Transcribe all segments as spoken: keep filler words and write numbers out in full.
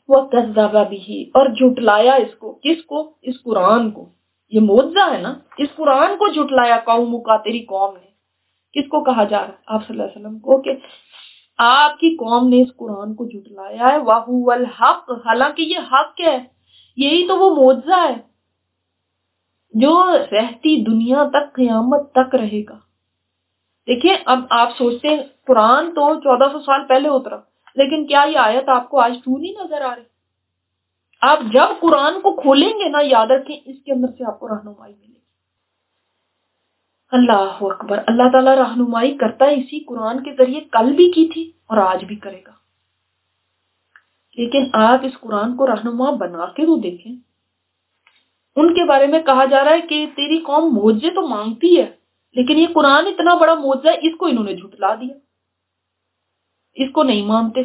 وَكَذَّبَ بِهِ، اور جھٹلایا اس کو، کس کو؟ اس قرآن کو. یہ معجزہ ہے نا، اس قرآن کو جھٹلایا قوم کا، تیری قوم نے. کس کو کہا جا رہا ہے؟ آپ صلی اللہ علیہ وسلم کو، کہ آپ کی قوم نے اس قرآن کو جھٹلایا ہے. وَهُوَ الْحَقُّ، حالانکہ یہ حق ہے. یہی تو وہ معجزہ ہے جو رہتی دنیا تک، قیامت تک رہے گا. دیکھیں اب آپ سوچتے ہیں قرآن تو چودہ سو سال پہلے اترا، لیکن کیا یہ آیت آپ کو آج تو نہیں نظر آ رہی؟ آپ جب قرآن کو کھولیں گے نا، یاد رکھیں اس کے اندر سے آپ کو رہنمائی ملے گی. اللہ اکبر. اللہ تعالیٰ رہنمائی کرتا ہے اسی قرآن کے ذریعے، کل بھی کی تھی اور آج بھی کرے گا. لیکن آپ اس قرآن کو رہنما بنا کے تو دیکھیں. ان کے بارے میں کہا جا رہا ہے کہ تیری قوم معجزے تو مانگتی ہے، لیکن یہ قرآن اتنا بڑا معجزہ ہے، اس کو انہوں نے جھٹلا دیا، اس کو نہیں مانتے.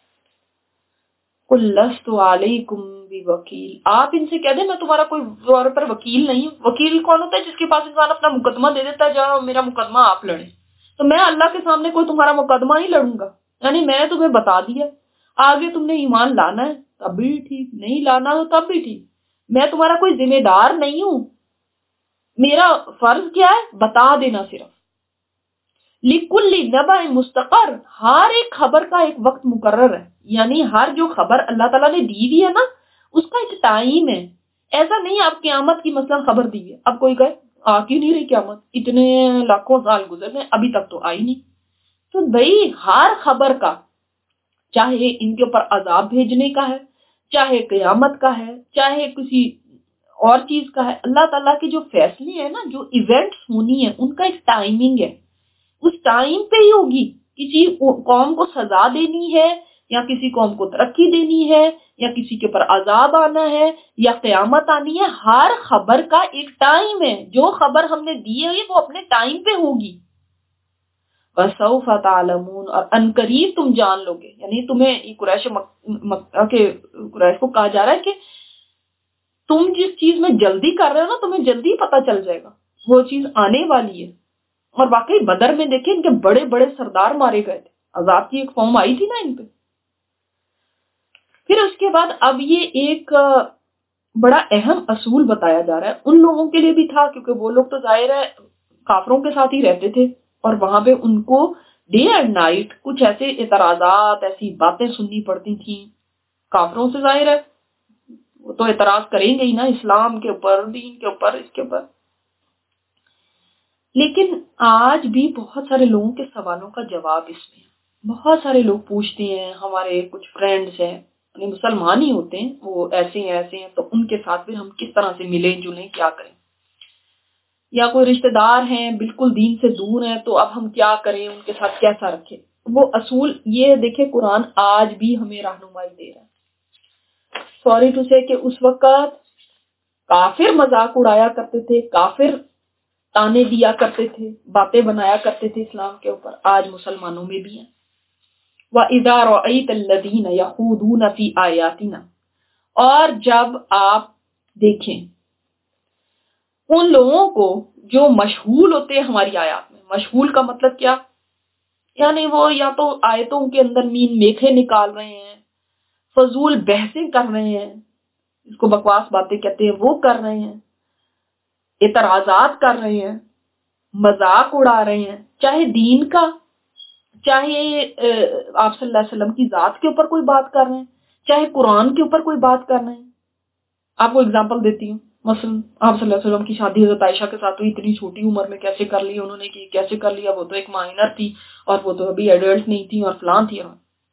قُل لَّسْتُ عَلَيْكُمْ بِوَكِيلٍ، آپ ان سے کہہ دیں میں تمہارا کوئی طور پر وکیل نہیں ہوں. وکیل کون ہوتا ہے؟ جس کے پاس انسان اپنا مقدمہ دے دیتا ہے، جاؤ میرا مقدمہ آپ لڑیں. تو میں اللہ کے سامنے کوئی تمہارا مقدمہ نہیں لڑوں گا. یعنی میں تمہیں بتا دیا، آگے تم نے ایمان لانا ہے تب بھی ٹھیک، نہیں لانا ہو تب بھی ٹھیک. میں تمہارا کوئی ذمہ دار نہیں ہوں. میرا فرض کیا ہے؟ بتا دینا صرف. لِكُلِّ نَبَإٍ مُسْتَقَرٌ، ہر ایک خبر کا ایک وقت مقرر ہے. یعنی ہر جو خبر اللہ تعالیٰ نے دی ہوئی ہے نا، اس کا ایک ٹائم ہے. ایسا نہیں آپ قیامت کی مثلا خبر دی ہے، اب کوئی کہے آ کیوں نہیں رہی قیامت، اتنے لاکھوں سال گزر گئے ابھی تک تو آئی نہیں. تو بھائی ہر خبر کا، چاہے ان کے اوپر عذاب بھیجنے کا ہے، چاہے قیامت کا ہے، چاہے کسی اور چیز کا ہے، اللہ تعالیٰ کے جو فیصلے ہیں نا، جو ایونٹس ہونی ہے، ان کا ایک ٹائمنگ ہے. اس ٹائم پہ ہی ہوگی. کسی قوم کو سزا دینی ہے، یا کسی قوم کو ترقی دینی ہے، یا کسی کے پر عذاب آنا ہے، یا قیامت آنی ہے. ہر خبر کا ایک ٹائم ہے. جو خبر ہم نے دی ہے وہ اپنے ٹائم پہ ہوگی. وَسَوْفَ تَعْلَمُونَ، اور عنقریب تم جان لو گے. یعنی تمہیں قریش مکہ کے قریش کو کہا جا رہا ہے کہ تم جس چیز میں جلدی کر رہے ہو نا، تمہیں جلدی پتہ چل جائے گا، وہ چیز آنے والی ہے. اور واقعی بدر میں دیکھیں ان کے بڑے بڑے سردار مارے گئے تھے. عذاب کی ایک قوم آئی تھی نا ان پہ. پھر اس کے بعد اب یہ ایک بڑا اہم اصول بتایا جا رہا ہے. ان لوگوں کے لیے بھی تھا، کیونکہ وہ لوگ تو ظاہر ہے کافروں کے ساتھ ہی رہتے تھے، اور وہاں پہ ان کو ڈے اینڈ نائٹ کچھ ایسے اعتراضات، ایسی باتیں سننی پڑتی تھیں کافروں سے. ظاہر ہے وہ تو اعتراض کریں گے ہی نا، اسلام کے اوپر، دین کے اوپر، اس کے اوپر. لیکن آج بھی بہت سارے لوگوں کے سوالوں کا جواب اس میں ہے. بہت سارے لوگ پوچھتے ہیں، ہمارے کچھ فرینڈز ہیں، یعنی مسلمان ہی ہوتے ہیں، وہ ایسے ہیں ایسے ہیں، تو ان کے ساتھ بھی ہم کس طرح سے ملیں جلیں، کیا کریں. یا کوئی رشتہ دار ہیں بالکل دین سے دور ہیں، تو اب ہم کیا کریں، ان کے ساتھ کیسا رکھیں. وہ اصول یہ دیکھیں قرآن آج بھی ہمیں رہنمائی دے رہا ہے. سوری ٹو سے کہ اس وقت کافر مذاق اڑایا کرتے تھے، کافر تانے دیا کرتے تھے، باتیں بنایا کرتے تھے اسلام کے اوپر. آج مسلمانوں میں بھی ہیں. وَإِذَا رَأَيْتَ الَّذِينَ يَخُوضُونَ فِي آيَاتِنَا، اور جب آپ دیکھیں ان لوگوں کو جو مشغول ہوتے ہیں ہماری آیات میں. مشغول کا مطلب کیا؟ یعنی وہ یا تو آیتوں کے اندر مین میکھے نکال رہے ہیں، فضول بحثیں کر رہے ہیں، اس کو بکواس باتیں کہتے ہیں، وہ کر رہے ہیں، اعتراضات کر رہے ہیں، مذاق اڑا رہے ہیں، چاہے دین کا، چاہے آپ صلی اللہ علیہ وسلم کی ذات کے اوپر کوئی بات کر رہے ہیں، چاہے قرآن کے اوپر کوئی بات کر رہے ہیں. آپ کو اگزامپل دیتی ہوں. مثلا آپ صلی اللہ علیہ وسلم کی شادی حضرت عائشہ کے ساتھ ہوئی، اتنی چھوٹی عمر میں کیسے کر لی انہوں نے، کہ کیسے کر لیا، وہ تو ایک مائنر تھی اور وہ تو ابھی ایڈلٹ نہیں تھی اور فلان تھی.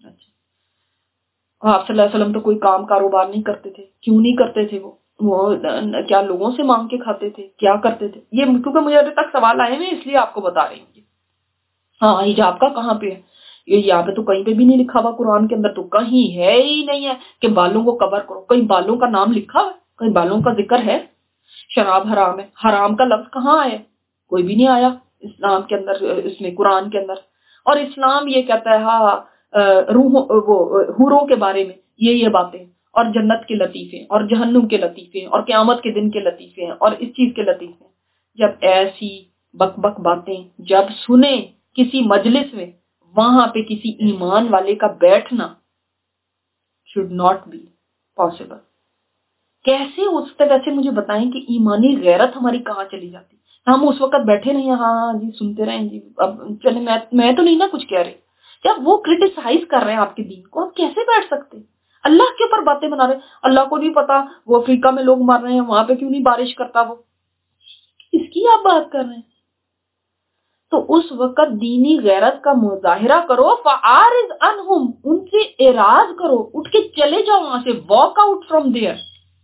اچھا، آپ صلی اللہ علیہ وسلم تو کوئی کام کاروبار نہیں کرتے تھے. کیوں نہیں کرتے تھے؟ وہ وہ کیا لوگوں سے مانگ کے کھاتے تھے؟ کیا کرتے تھے؟ یہ کیونکہ مجھے ابھی تک سوال آئے ہیں، اس لیے آپ کو بتا رہی ہوں. ہاں حجاب کا کہاں پہ ہے؟ یہاں پہ تو کہیں پہ بھی نہیں لکھا ہوا، قرآن کے اندر تو کہیں ہے ہی نہیں ہے کہ بالوں کو کور کرو. کہیں بالوں کا نام لکھا ہے؟ کہیں بالوں کا ذکر ہے؟ شراب حرام ہے، حرام کا لفظ کہاں آیا؟ کوئی بھی نہیں آیا اسلام کے اندر، اس میں قرآن کے اندر. اور اسلام یہ کہتا ہے ہاں روح وہ حوروں کے بارے میں یہ یہ باتیں، اور جنت کے لطیفے، اور جہنم کے لطیفے، اور قیامت کے دن کے لطیفے ہیں، اور اس چیز کے لطیفے. جب ایسی بک بک باتیں جب سنیں کسی مجلس میں، وہاں پہ کسی ایمان والے کا بیٹھنا should not be. پاسبل؟ کیسے ہو سکتا ہے؟ ویسے مجھے بتائیں کہ ایمانی غیرت ہماری کہاں چلی جاتی؟ ہم اس وقت بیٹھے نہیں، ہاں جی سنتے رہیں جی، اب چلے میں میں تو نہیں نا کچھ کہہ رہے. جب وہ کرٹیسائز کر رہے ہیں آپ کے دین کو، آپ کیسے بیٹھ سکتے؟ اللہ کے اوپر باتیں بنا رہے ہیں. اللہ کو نہیں پتا وہ افریقہ میں لوگ مر رہے ہیں، وہاں پہ کیوں نہیں بارش کرتا وہ؟ اس کی آپ بات کر رہے ہیں. تو اس وقت دینی غیرت کا مظاہرہ کرو. فَعَارِضْ عَنْهُمْ، ان سے اعراض کرو، اٹھ کے چلے جاؤ وہاں سے، واک آؤٹ فرام دیئر.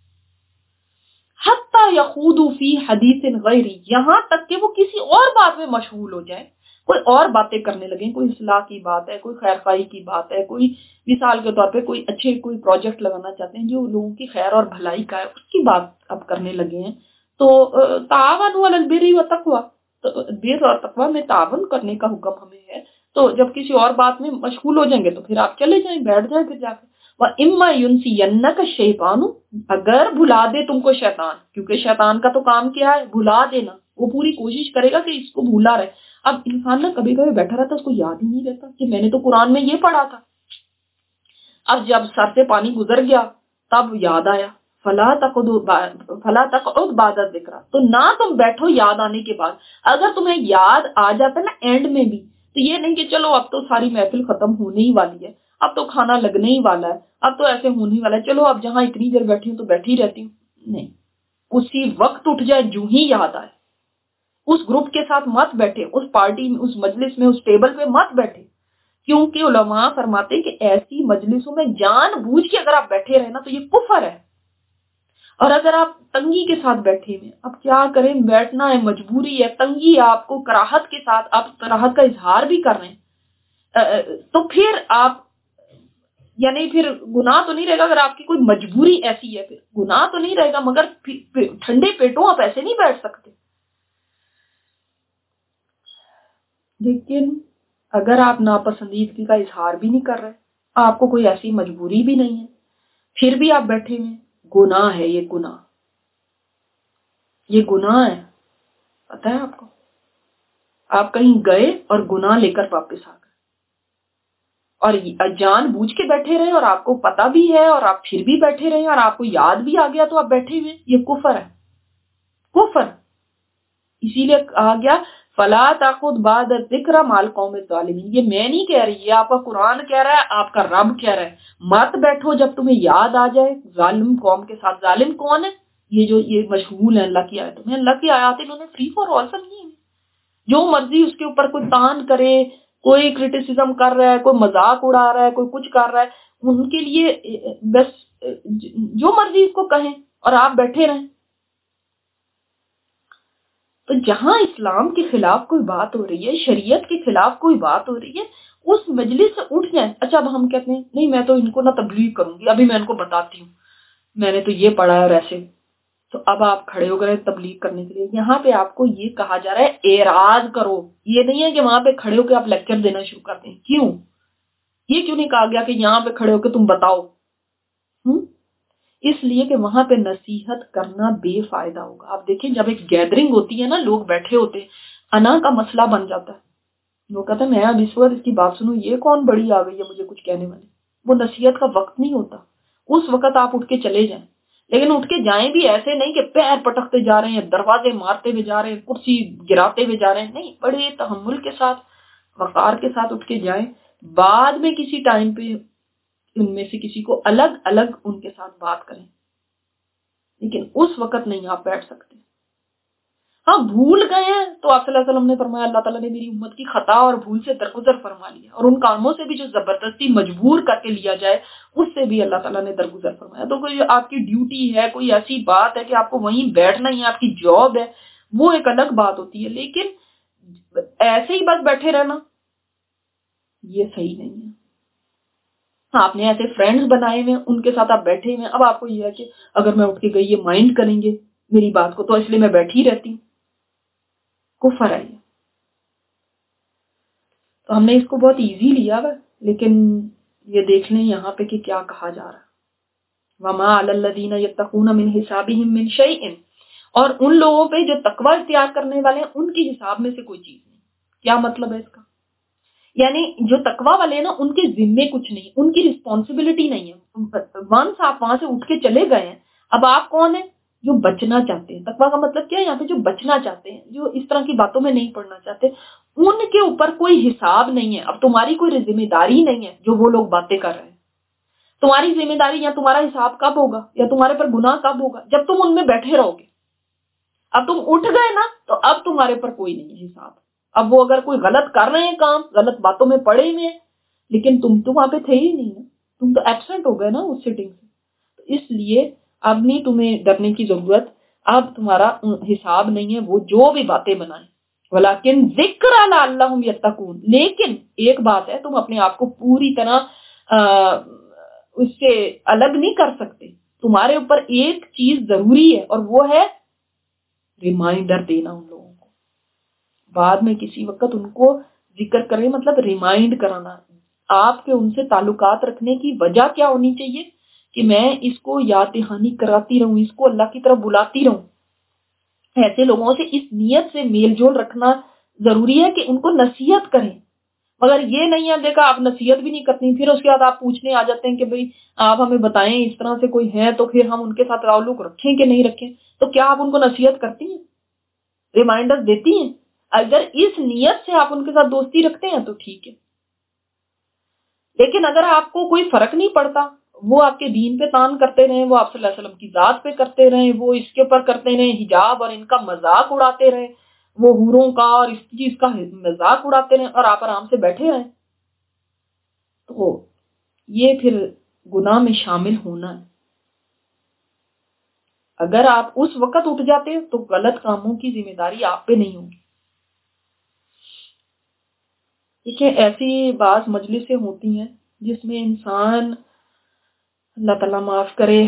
حَتَّى يَخُوضُوا فِي حَدِيثٍ غَيْرِهِ، یہاں تک کہ وہ کسی اور بات میں مشغول ہو جائیں، کوئی اور باتیں کرنے لگیں. کوئی اصلاح کی بات ہے، کوئی خیر خواہی کی بات ہے، کوئی مثال کے طور پہ کوئی اچھے کوئی پروجیکٹ لگانا چاہتے ہیں جو لوگوں کی خیر اور بھلائی کا ہے، اس کی بات اب کرنے لگے ہیں. تو تعاونوا علی البر والتقوی، تو بر اور تقوی میں تعاون کرنے کا حکم ہمیں ہے. تو جب کسی اور بات میں مشغول ہو جائیں گے تو پھر آپ چلے جائیں، بیٹھ جائیں پھر جا کے. وَإِمَّا يُنْسِيَنَّكَ الشَّيْطَانُ، اگر بھلا دے تم کو شیطان، کیونکہ شیطان کا تو کام کیا ہے؟ بھلا دینا. وہ پوری کوشش کرے گا کہ اس کو بھولا رہے. اب انسان نا کبھی کبھی بیٹھا رہتا ہے، اس کو یاد ہی نہیں رہتا کہ میں نے تو قرآن میں یہ پڑھا تھا. اب جب سر سے پانی گزر گیا تب یاد آیا. فلا تقعد فلا تقعد بعد الذکر، تو نہ تم بیٹھو یاد آنے کے بعد. اگر تمہیں یاد آ جاتا ہے نا اینڈ میں بھی، تو یہ نہیں کہ چلو اب تو ساری محفل ختم ہونے ہی والی ہے، اب تو کھانا لگنے ہی والا ہے، اب تو ایسے ہونے ہی والا ہے، چلو اب جہاں اتنی دیر بیٹھی ہوں تو بیٹھی رہتی ہوں. نہیں، اسی وقت اٹھ جائے جو ہی یاد آئے. اس گروپ کے ساتھ مت بیٹھے، اس پارٹی میں، اس مجلس میں، اس ٹیبل پہ مت بیٹھے. کیونکہ علماء فرماتے ہیں کہ ایسی مجلسوں میں جان بوجھ کے اگر آپ بیٹھے رہے نا تو یہ کفر ہے. اور اگر آپ تنگی کے ساتھ بیٹھے ہوئے، اب کیا کریں، بیٹھنا ہے، مجبوری ہے، تنگی ہے آپ کو، کراہت کے ساتھ آپ کراہت کا اظہار بھی کر رہے ہیں، تو پھر آپ یعنی پھر گناہ تو نہیں رہے گا. اگر آپ کی کوئی مجبوری ایسی ہے پھر گناہ تو نہیں رہے گا، مگر ٹھنڈے پیٹوں آپ ایسے نہیں بیٹھ سکتے. لیکن اگر آپ ناپسندیدگی کا اظہار بھی نہیں کر رہے، آپ کو کوئی ایسی مجبوری بھی نہیں ہے، پھر بھی آپ بیٹھے ہوئے، گناہ ہے. یہ گناہ یہ گناہ ہے. پتہ ہے آپ کو، آپ کہیں گئے اور گناہ لے کر واپس آ گئے، اور جان بوجھ کے بیٹھے رہے اور آپ کو پتہ بھی ہے اور آپ پھر بھی بیٹھے رہے اور آپ کو یاد بھی آ گیا تو آپ بیٹھے ہوئے، یہ کفر ہے. کفر. اسی لیے کہا گیا فلا تاخذ بعد الذکر مع القوم الظالمین. یہ میں نہیں کہہ رہی، یہ آپ کا قرآن کہہ رہا ہے، آپ کا رب کہہ رہا ہے. مت بیٹھو جب تمہیں یاد آ جائے ظالم قوم کے ساتھ. ظالم کون ہے؟ یہ جو یہ مشغول ہیں اللہ کی آیتوں میں. اللہ کی آیات انہوں نے فری فار آل سمجھی ہیں، جو مرضی اس کے اوپر کوئی تان کرے، کوئی کرٹیسزم کر رہا ہے، کوئی مذاق اڑا رہا ہے، کوئی کچھ کر رہا ہے، ان کے لیے بس جو مرضی اس کو کہیں اور آپ بیٹھے رہیں. تو جہاں اسلام کے خلاف کوئی بات ہو رہی ہے، شریعت کے خلاف کوئی بات ہو رہی ہے، اس مجلس سے اٹھ جائیں. اچھا اب ہم کہتے ہیں نہیں میں تو ان کو نہ تبلیغ کروں گی، ابھی میں ان کو بتاتی ہوں میں نے تو یہ پڑھا ہے اور ایسے. تو اب آپ کھڑے ہو گئے تبلیغ کرنے کے لیے. یہاں پہ آپ کو یہ کہا جا رہا ہے اعراض کرو. یہ نہیں ہے کہ وہاں پہ کھڑے ہو کے آپ لیکچر دینا شروع کر دیں. کیوں؟ یہ کیوں نہیں کہا گیا کہ یہاں پہ کھڑے ہو کے تم بتاؤ؟ ہوں اس لیے کہ وہاں پہ نصیحت کرنا بے فائدہ ہوگا. آپ دیکھیں جب ایک گیدرنگ ہوتی ہے نا، لوگ بیٹھے ہوتے ہیں، انا کا مسئلہ بن جاتا ہے. لوگ کہتے ہیں میں اب اس وقت اس کی بات سنوں، یہ کون بڑی آ گئی ہے مجھے کچھ کہنے والی. وہ نصیحت کا وقت نہیں ہوتا. اس وقت آپ اٹھ کے چلے جائیں، لیکن اٹھ کے جائیں بھی ایسے نہیں کہ پیر پٹکتے جا رہے ہیں، دروازے مارتے ہوئے جا رہے ہیں، کرسی گراتے ہوئے جا رہے ہیں. نہیں، بڑے تحمل کے ساتھ، وقار کے ساتھ اٹھ کے جائیں. بعد میں کسی ٹائم پہ ان میں سے کسی کو الگ الگ ان کے ساتھ بات کریں، لیکن اس وقت نہیں آپ بیٹھ سکتے. ہاں بھول گئے ہیں تو آپ صلی اللہ علیہ وسلم نے فرمایا اللہ تعالیٰ نے میری امت کی خطا اور بھول سے درگزر فرما لیا، اور ان کاموں سے بھی جو زبردستی مجبور کر کے لیا جائے اس سے بھی اللہ تعالیٰ نے درگزر فرمایا. تو کوئی آپ کی ڈیوٹی ہے، کوئی ایسی بات ہے کہ آپ کو وہیں بیٹھنا ہی آپ کی جاب ہے، وہ ایک الگ بات ہوتی ہے. لیکن ایسے ہی بس بیٹھے رہنا یہ صحیح نہیں ہے. آپ نے ایسے فرینڈز بنائے ہوئے، ان کے ساتھ آپ بیٹھے ہوئے، اب آپ کو یہ ہے کہ اگر میں اٹھ کے گئی یہ مائنڈ کریں گے میری بات کو، تو اس لیے میں بیٹھی رہتی ہوں. کفر ہے یہ. تو ہم نے اس کو بہت ایزی لیا ہے، لیکن یہ دیکھ لیں یہاں پہ کہ کیا کہا جا رہا ہے. وَمَا عَلَى الَّذِينَ يَتَّقُونَ مِنْ حِسَابِهِمْ مِنْ شَيْءٍ، اور ان لوگوں پہ جو تقوی اختیار کرنے والے ہیں ان کی حساب میں سے کوئی چیز نہیں. کیا مطلب ہے اس کا؟ یعنی جو تقوی والے ہیں نا ان کے ذمے کچھ نہیں، ان کی رسپانسبلٹی نہیں ہے، ونس آپ وہاں سے اٹھ کے چلے گئے ہیں، اب آپ کون ہیں؟ جو بچنا چاہتے ہیں۔ تقوی کا مطلب کیا ہے یہاں پہ؟ جو بچنا چاہتے ہیں، جو اس طرح کی باتوں میں نہیں پڑنا چاہتے، ان کے اوپر کوئی حساب نہیں ہے، اب تمہاری کوئی ذمہ داری نہیں ہے جو وہ لوگ باتیں کر رہے ہیں۔ تمہاری ذمہ داری یا تمہارا حساب کب ہوگا یا تمہارے پر گناہ کب ہوگا؟ جب تم ان میں بیٹھے رہو گے۔ اب تم اٹھ گئے نا تو اب تمہارے پر کوئی نہیں ہے حساب۔ اب وہ اگر کوئی غلط کر رہے ہیں کام، غلط باتوں میں پڑے ہوئے ہیں، لیکن تم تو وہاں پہ تھے ہی نہیں نا، تم تو ایبسنٹ ہو گئے نا اس سیٹنگ سے۔ تو اس لیے اب نہیں تمہیں ڈرنے کی ضرورت، اب تمہارا حساب نہیں ہے وہ جو بھی باتیں بنائیں، ولیکن ذکر لعلہم یتقون۔ لیکن ایک بات ہے، تم اپنے آپ کو پوری طرح اس سے الگ نہیں کر سکتے، تمہارے اوپر ایک چیز ضروری ہے اور وہ ہے ریمائنڈر دینا ان لوگوں کو، بعد میں کسی وقت ان کو ذکر کریں، مطلب ریمائنڈ کرانا۔ آپ کے ان سے تعلقات رکھنے کی وجہ کیا ہونی چاہیے کہ میں اس کو یاد دہانی کراتی رہوں، اس کو اللہ کی طرف بلاتی رہوں۔ ایسے لوگوں سے اس نیت سے میل جول رکھنا ضروری ہے کہ ان کو نصیحت کریں، مگر یہ نہیں ہے دیکھا آپ نصیحت بھی نہیں کرتی، پھر اس کے بعد آپ پوچھنے آ جاتے ہیں کہ بھئی آپ ہمیں بتائیں اس طرح سے کوئی ہے تو پھر ہم ان کے ساتھ تعلق رکھیں کہ نہیں رکھیں۔ تو کیا آپ ان کو نصیحت کرتی ہیں، ریمائنڈر دیتی ہیں؟ اگر اس نیت سے آپ ان کے ساتھ دوستی رکھتے ہیں تو ٹھیک ہے، لیکن اگر آپ کو کوئی فرق نہیں پڑتا، وہ آپ کے دین پہ تان کرتے رہیں، وہ آپ صلی اللہ علیہ وسلم کی ذات پہ کرتے رہیں، وہ اس کے اوپر کرتے رہیں حجاب اور ان کا مذاق اڑاتے رہیں، وہ حوروں کا اور اس چیز کا مذاق اڑاتے رہیں اور آپ آرام سے بیٹھے رہیں، تو یہ پھر گناہ میں شامل ہونا ہے۔ اگر آپ اس وقت اٹھ جاتے تو غلط کاموں کی ذمہ داری آپ پہ نہیں ہوگی۔ دیکھیں ایسی بعض مجلسیں ہوتی ہیں جس میں انسان، اللہ تعالیٰ معاف کرے،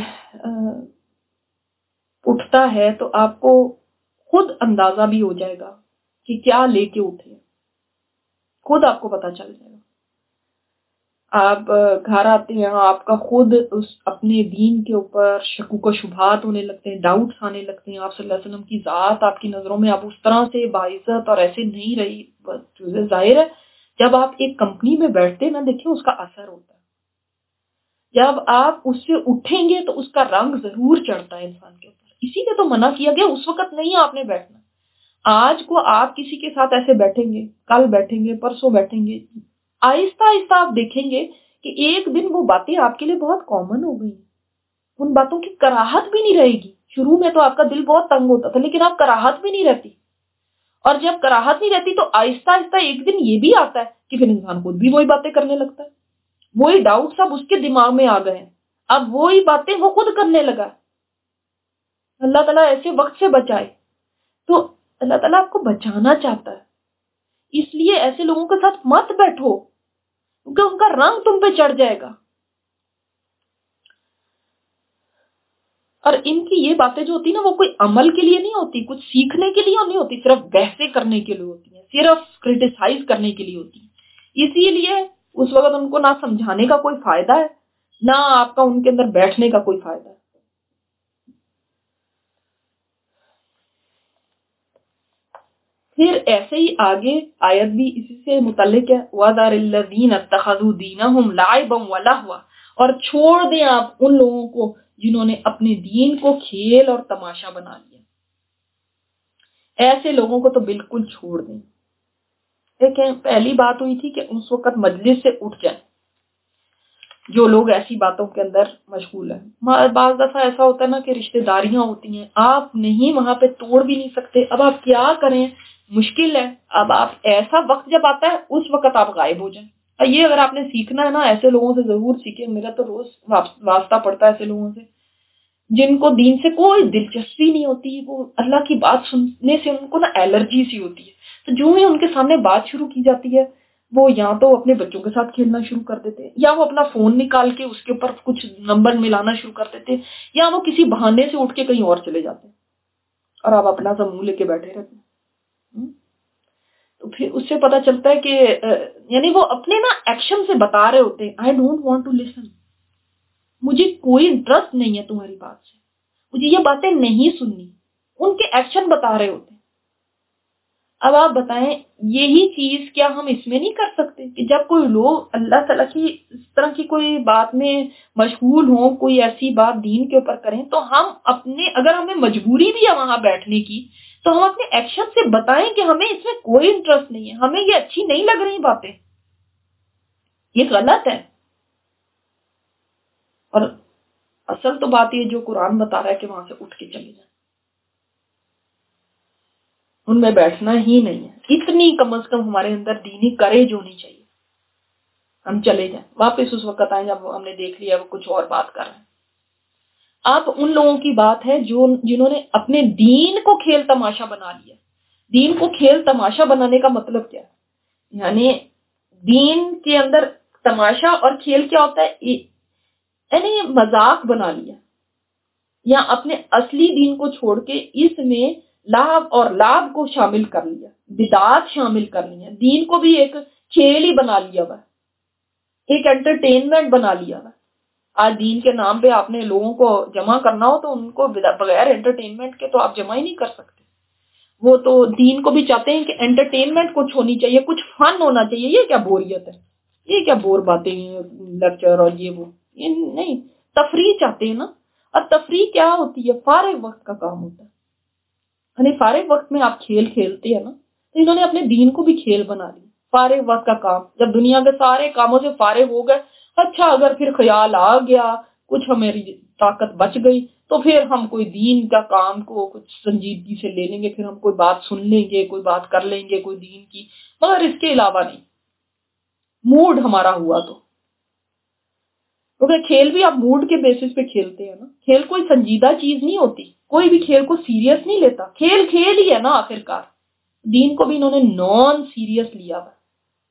اٹھتا ہے تو آپ کو خود اندازہ بھی ہو جائے گا کہ کیا لے کے اٹھے، خود آپ کو پتا چل جائے گا۔ آپ گھر آتے ہیں، آپ کا خود اس اپنے دین کے اوپر شکوک و شبہات ہونے لگتے ہیں، ڈاؤٹس آنے لگتے ہیں، آپ صلی اللہ علیہ وسلم کی ذات آپ کی نظروں میں اب اس طرح سے باعزت اور ایسے نہیں رہی۔ ظاہر ہے جب آپ ایک کمپنی میں بیٹھتے ہیں نا، دیکھیں اس کا اثر ہوتا ہے، جب آپ اس سے اٹھیں گے تو اس کا رنگ ضرور چڑھتا ہے انسان کے اوپر۔ اسی لیے تو منع کیا گیا اس وقت نہیں آپ نے بیٹھنا۔ آج کو آپ کسی کے ساتھ ایسے بیٹھیں گے، کل بیٹھیں گے، پرسوں بیٹھیں گے، آہستہ آہستہ آپ دیکھیں گے کہ ایک دن وہ باتیں آپ کے لیے بہت کامن ہو گئی، ان باتوں کی کراہت بھی نہیں رہے گی۔ شروع میں تو آپ کا دل بہت تنگ ہوتا تھا، لیکن اب کراہت بھی نہیں رہتی، اور جب کراہت نہیں رہتی تو آہستہ آہستہ ایک دن یہ بھی آتا ہے کہ پھر انسان خود بھی وہی باتیں کرنے لگتا ہے، وہی ڈاؤٹس اب اس کے دماغ میں آ گئے ہیں، اب وہی باتیں وہ خود کرنے لگا۔ اللہ تعالیٰ ایسے وقت سے بچائے۔ تو اللہ تعالیٰ آپ کو بچانا چاہتا ہے، اس لیے ایسے لوگوں کے ساتھ مت بیٹھو کیونکہ ان کا رنگ تم پہ چڑھ جائے گا۔ اور ان کی یہ باتیں جو ہوتی ہیں نا، وہ کوئی عمل کے لیے نہیں ہوتی، کچھ سیکھنے کے لیے نہیں ہوتی، صرف بحثیں کرنے کے لیے ہوتی ہیں، صرف کرٹیسائز کرنے کے لیے ہوتی ہیں۔ اسی لیے اس وقت ان کو نہ سمجھانے کا کوئی فائدہ ہے، نہ آپ کا ان کے اندر بیٹھنے کا کوئی فائدہ ہے۔ پھر ایسے ہی آگے آیت بھی اسی سے متعلق ہے، وَذَرِ الَّذِينَ اتَّخَذُوا دِينَهُمْ لَعِبًا وَلَهْوًا، اور چھوڑ دیں آپ ان لوگوں کو جنہوں نے اپنے دین کو کھیل اور تماشا بنا لیا۔ ایسے لوگوں کو تو بالکل چھوڑ دیں۔ دیکھیں پہلی بات ہوئی تھی کہ اس وقت مجلس سے اٹھ جائیں جو لوگ ایسی باتوں کے اندر مشغول ہیں۔ بعض دفعہ ایسا ہوتا ہے نا کہ رشتہ داریاں ہوتی ہیں، آپ نہیں وہاں پہ توڑ بھی نہیں سکتے، اب آپ کیا کریں، مشکل ہے۔ اب آپ ایسا وقت جب آتا ہے اس وقت آپ غائب ہو جائیں۔ اور یہ اگر آپ نے سیکھنا ہے نا، ایسے لوگوں سے ضرور سیکھیں۔ میرا تو روز واسطہ پڑتا ہے ایسے لوگوں سے جن کو دین سے کوئی دلچسپی نہیں ہوتی، وہ اللہ کی بات سننے سے ان کو نا الرجی سی ہوتی ہے، تو جو ہی ان کے سامنے بات شروع کی جاتی ہے وہ یا تو اپنے بچوں کے ساتھ کھیلنا شروع کر دیتے ہیں، یا وہ اپنا فون نکال کے اس کے اوپر کچھ نمبر ملانا شروع کر دیتے ہیں، یا وہ کسی بہانے سے اٹھ کے کہیں اور چلے جاتے ہیں اور آپ اپنا سا منہ لے کے بیٹھے رہتے ہیں۔ تو پھر اس سے پتا چلتا ہے کہ یعنی وہ اپنے نا ایکشن سے بتا رہے ہوتے ہیں I don't want to listen, مجھے کوئی انٹرسٹ نہیں ہے تمہاری بات سے، مجھے یہ باتیں نہیں سننی، ان کے ایکشن بتا رہے ہوتے ہیں۔ اب آپ بتائیں یہی چیز کیا ہم اس میں نہیں کر سکتے کہ جب کوئی لوگ اللہ تعالیٰ کی اس طرح کی کوئی بات میں مشغول ہوں، کوئی ایسی بات دین کے اوپر کریں، تو ہم اپنے اگر ہمیں مجبوری بھی ہے وہاں بیٹھنے کی تو ہم اپنے ایکشن سے بتائیں کہ ہمیں اس میں کوئی انٹرسٹ نہیں ہے، ہمیں یہ اچھی نہیں لگ رہی باتیں، یہ غلط ہے۔ اور اصل تو بات یہ جو قرآن بتا رہا ہے کہ وہاں سے اٹھ کے چلے جائیں، ان میں بیٹھنا ہی نہیں ہے۔ اتنی کم از کم ہمارے اندر دینی کریج ہونی چاہیے، ہم چلے جائیں واپس اس وقت آئیں جب ہم نے دیکھ لیا وہ کچھ اور بات کر رہے ہیں۔ آپ ان لوگوں کی بات ہے جو جنہوں نے اپنے دین کو کھیل تماشا بنا لیا۔ دین کو کھیل تماشا بنانے کا مطلب کیا ہے؟ یعنی دین کے اندر تماشا اور کھیل کیا ہوتا ہے، یعنی مذاق بنا لیا، یا اپنے اصلی دین کو چھوڑ کے اس میں لعب اور لعب کو شامل کر لیا، بدعات شامل کر لیا، دین کو بھی ایک کھیل ہی بنا لیا ہوا، ایک انٹرٹینمنٹ بنا لیا ہوا۔ آج دین کے نام پہ آپ نے لوگوں کو جمع کرنا ہو تو ان کو بغیر انٹرٹینمنٹ کے تو آپ جمع ہی نہیں کر سکتے۔ وہ تو دین کو بھی چاہتے ہیں کہ انٹرٹینمنٹ کچھ ہونی چاہیے، کچھ فن ہونا چاہیے۔ یہ کیا بوریت ہے، یہ کیا بور باتیں ہیں، لیکچر اور یہ وہ، یہ نہیں، تفریح چاہتے ہیں نا۔ اور تفریح کیا ہوتی ہے؟ فارغ وقت کا کام ہوتا ہے، یعنی فارغ وقت میں آپ کھیل کھیلتے ہیں نا، تو انہوں نے اپنے دین کو بھی کھیل بنا لیا۔ فارغ وقت کا کام، جب دنیا کے سارے کاموں سے فارغ ہو گئے، اچھا اگر پھر خیال آ گیا، کچھ ہماری طاقت بچ گئی تو پھر ہم کوئی دین کا کام کو کچھ سنجیدگی سے لے لیں گے، پھر ہم کوئی بات سن لیں گے، کوئی بات کر لیں گے کوئی دین کی، مگر اس کے علاوہ نہیں، موڈ ہمارا ہوا تو۔ کیونکہ کھیل بھی آپ موڈ کے بیسس پہ کھیلتے ہیں نا، کھیل کوئی سنجیدہ چیز نہیں ہوتی، کوئی بھی کھیل کو سیریس نہیں لیتا، کھیل کھیل ہی ہے نا آخر کار۔ دین کو بھی انہوں نے نان سیریس لیا ہوا،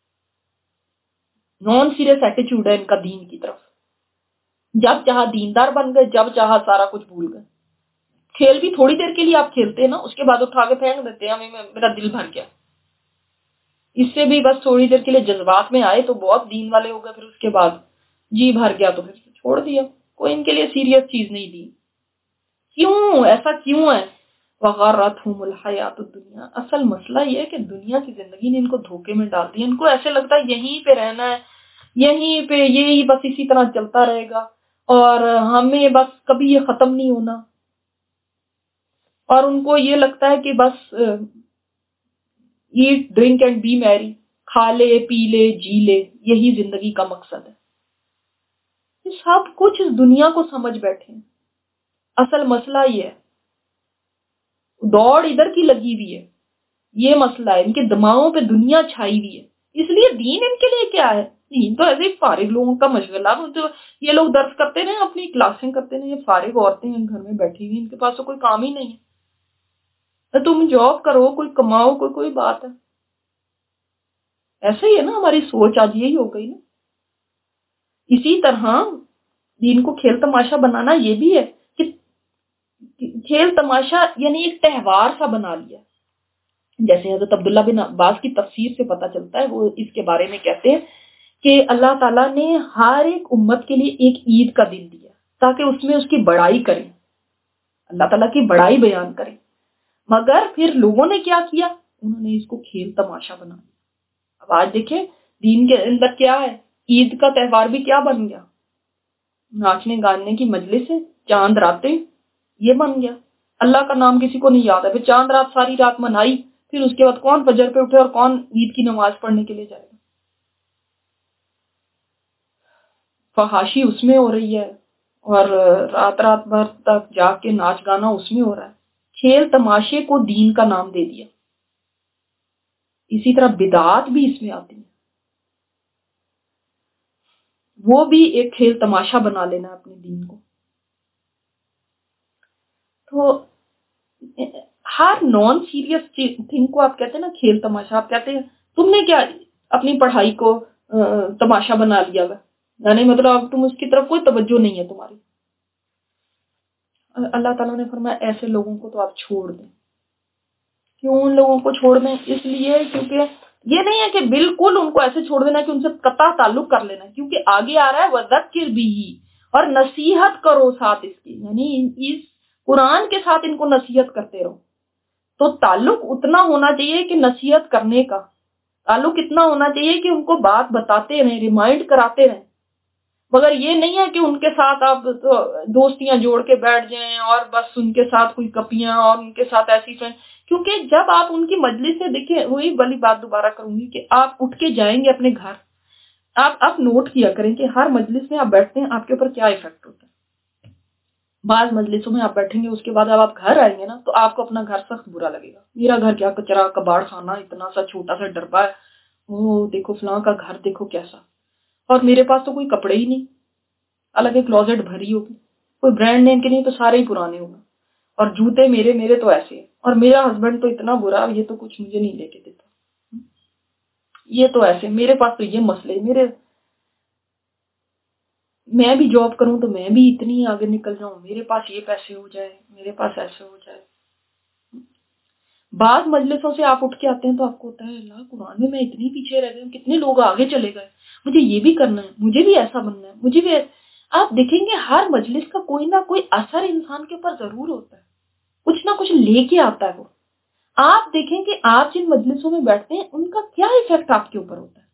نان سیریس ایٹیچیوڈ ہے ان کا دین کی طرف۔ جب چاہا دیندار بن گئے، جب چاہا سارا کچھ بھول گئے۔ کھیل بھی تھوڑی دیر کے لیے آپ کھیلتے ہیں نا، اس کے بعد اٹھا کے پھینک دیتے ہیں، ہمیں میرا دل بھر گیا۔ اس سے بھی بس تھوڑی دیر کے لیے جذبات میں آئے تو بہت دین والے ہو گئے، پھر اس کے بعد جی بھر گیا تو پھر چھوڑ دیا، کوئی ان کے لیے سیریس چیز نہیں دی۔ کیوں ایسا کیوں ہے؟ وغرتہم الحیات الدنیا، اصل مسئلہ یہ ہے کہ دنیا کی زندگی نے ان کو دھوکے میں ڈال دیا۔ ان کو ایسے لگتا ہے یہیں پہ رہنا ہے، یہیں پہ یہی بس اسی طرح چلتا رہے گا، اور ہمیں بس کبھی یہ ختم نہیں ہونا۔ اور ان کو یہ لگتا ہے کہ بس ایٹ ڈرنک اینڈ بی میری، کھا لے پی لے جی لے، یہی زندگی کا مقصد ہے۔ یہ سب کچھ اس دنیا کو سمجھ بیٹھے ہیں۔ اصل مسئلہ یہ ہے، دوڑ ادھر کی لگی ہوئی ہے، یہ مسئلہ ہے، ان کے دماغوں پہ دنیا چھائی ہوئی ہے۔ اس لیے دین ان کے لیے کیا ہے؟ دین تو ایسے ہی فارغ لوگوں کا مشغلہ، تو یہ لوگ درس کرتے رہے، اپنی کلاسیں کرتے رہے، یہ فارغ عورتیں ہیں گھر میں بیٹھی ہوئی، ان کے پاس تو کوئی کام ہی نہیں ہے۔ تم جاب کرو، کوئی کماؤ، کوئی کوئی بات ہے۔ ایسے ہی ہے نا ہماری سوچ آج یہی ہو گئی نا۔ اسی طرح دین کو کھیل تماشا بنانا یہ بھی ہے کہ کھیل تماشا یعنی ایک تہوار سا بنا لیا۔ جیسے حضرت عبداللہ بن عباس کی تفسیر سے پتہ چلتا ہے، وہ اس کے بارے میں کہتے ہیں کہ اللہ تعالیٰ نے ہر ایک امت کے لیے ایک عید کا دن دیا تاکہ اس میں اس کی بڑائی کریں، اللہ تعالیٰ کی بڑائی بیان کریں، مگر پھر لوگوں نے کیا کیا؟ انہوں نے اس کو کھیل تماشا بنا دیا۔ اب آج دیکھیں دین کے اندر کیا ہے، عید کا تہوار بھی کیا بن گیا؟ ناچنے گانے کی مجلس ہے، چاند راتیں، یہ بن گیا۔ اللہ کا نام کسی کو نہیں یاد ہے، پھر چاند رات ساری رات منائی، پھر اس کے بعد کون فجر پہ اٹھے اور کون عید کی نماز پڑھنے کے لیے جائے گا؟ فحاشی اس میں ہو رہی ہے، اور رات رات بھر تک جاگ کے ناچ گانا اس میں ہو رہا ہے۔ کھیل تماشے کو دین کا نام دے دیا۔ اسی طرح بدعات بھی اس میں آتی ہیں، وہ بھی ایک کھیل تماشا بنا لینا اپنے دین کو۔ تو ہر نان سیریس تھنگ کو آپ کہتے ہیں نا کھیل تماشا، آپ کہتے ہیں تم نے کیا اپنی پڑھائی کو تماشا بنا لیا گا، یعنی مطلب اب تم اس کی طرف کوئی توجہ نہیں ہے تمہاری۔ اللہ تعالیٰ نے فرمایا ایسے لوگوں کو تو آپ چھوڑ دیں۔ کیوں ان لوگوں کو چھوڑ دیں؟ اس لیے کیونکہ یہ نہیں ہے کہ بالکل ان کو ایسے چھوڑ دینا کہ ان سے قطع تعلق کر لینا، کیونکہ آگے آ رہا ہے وَذَكِّرْ بِهِ، اور نصیحت کرو ساتھ اس کی، یعنی اس قرآن کے ساتھ ان کو نصیحت کرتے رہو تو تعلق اتنا ہونا چاہیے کہ نصیحت کرنے کا تعلق اتنا ہونا چاہیے کہ ان کو بات بتاتے رہیں، ریمائنڈ کراتے رہیں، مگر یہ نہیں ہے کہ ان کے ساتھ آپ دوستیاں جوڑ کے بیٹھ جائیں اور بس ان کے ساتھ کوئی کپیاں اور ان کے ساتھ ایسی فرینڈ. کیونکہ جب آپ ان کی مجلس سے دیکھیں، وہی والی بات دوبارہ کروں گی کہ آپ اٹھ کے جائیں گے اپنے گھر، آپ آپ نوٹ کیا کریں کہ ہر مجلس میں آپ بیٹھتے ہیں آپ کے اوپر کیا افیکٹ ہوتا ہے. بعض مجلسوں میں آپ بیٹھیں گے، اس کے بعد جب آپ گھر آئیں گے نا تو آپ کو اپنا گھر سخت برا لگے گا. میرا گھر کیا کچرا کباڑ خانہ، اتنا سا چھوٹا سا ڈربا ہے، وہ دیکھو فلاں کا گھر دیکھو کیسا، اور میرے پاس تو کوئی کپڑے ہی نہیں، الگ ایک کلوزٹ بھری ہوگی، کوئی برانڈ نیم کے نہیں تو سارے ہی پرانے ہوگا، اور جوتے میرے میرے تو ایسے ہیں، اور میرا ہسبینڈ تو اتنا برا، یہ تو کچھ مجھے نہیں لے کے دیتا، یہ تو ایسے، میرے پاس تو یہ مسئلے، میرے میں بھی جاب کروں تو میں بھی اتنی آگے نکل جاؤں، میرے پاس یہ پیسے ہو جائے، میرے پاس ایسے ہو جائے. بعض مجلسوں سے آپ اٹھ کے آتے ہیں تو آپ کو ہوتا ہے اللہ قرآن میں میں اتنی پیچھے رہ گئی ہوں، کتنے لوگ آگے چلے گئے، مجھے یہ بھی کرنا ہے، مجھے بھی ایسا بننا ہے، مجھے بھی ایسا. آپ دیکھیں گے ہر مجلس کا کوئی نہ کوئی اثر انسان کے اوپر ضرور ہوتا ہے، کچھ نہ کچھ لے کے آتا ہے وہ. آپ دیکھیں کہ آپ جن مجلسوں میں بیٹھتے ہیں ان کا کیا ایفیکٹ آپ کے اوپر ہوتا ہے.